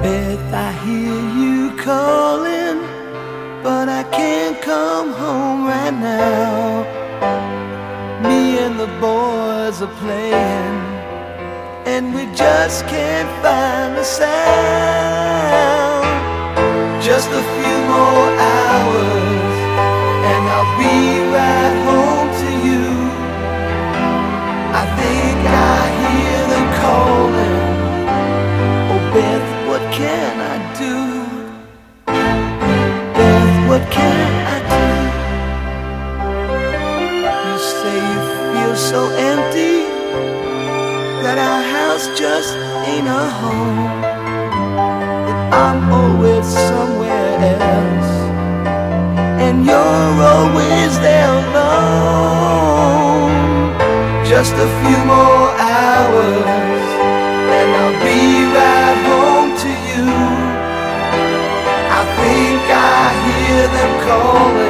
Beth, I hear you calling, but I can't come home right now. Me and the boys are playing, and we just can't find a sound. Just a few more hours, and I'll be right home to you. I think I hear them calling. Oh, Beth, what can I do? Beth, what can I do? You say you feel so empty, that our house just ain't a home, that I'm always somewhere else, and you're always there alone. Just a few more hours, and I'll be right home to you. I think I hear them calling.